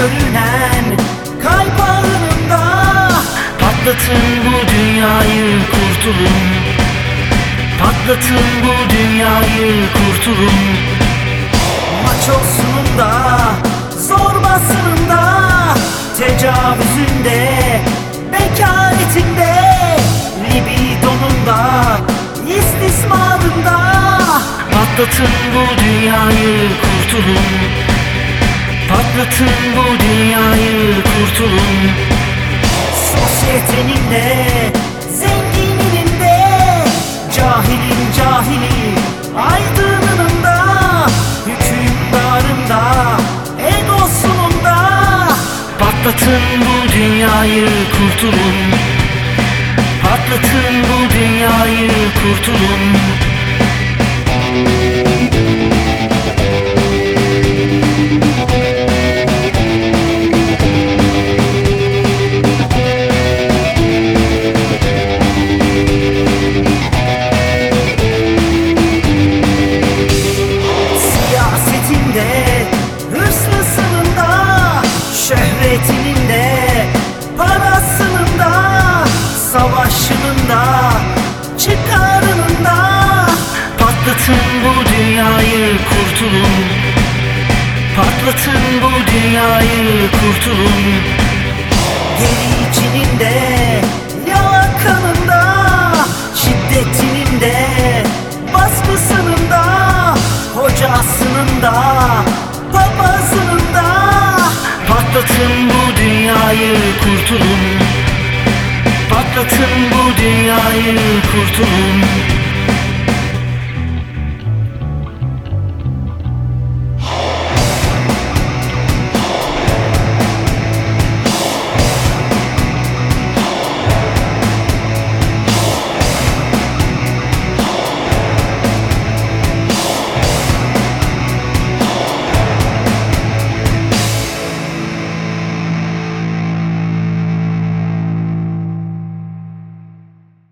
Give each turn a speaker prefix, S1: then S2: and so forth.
S1: görünen kalp ağrında.
S2: Patlatın bu dünyayı, kurtulun. Patlatın bu dünyayı, kurtulun.
S1: Maç olsununda, zorbasında, tecavüzünde, bekaretinde, libidonunda, istismarında.
S2: Patlatın bu dünyayı, kurtulun. Patlatın bu dünyayı, kurtulun.
S1: Sosyetenin de, zengininin de, cahilin cahili, aydınının da, hükümdarın da, egosunun da.
S2: Patlatın bu dünyayı, kurtulun. Patlatın bu dünyayı, kurtulun.
S1: Siyasetinde, hırslısının da, şöhretinin de, parasının da, savaşının da, çıkarının da.
S2: Patlatın bu dünyayı, kurtulun. Patlatın bu dünyayı, kurtulun.
S1: Gericinin de, yalakanın da, şiddetinin de, baskısının da, hocasının da, papazının da.
S2: Patlatın bu dünyayı, kurtulun. Patlatın bu dünyayı, kurtulun.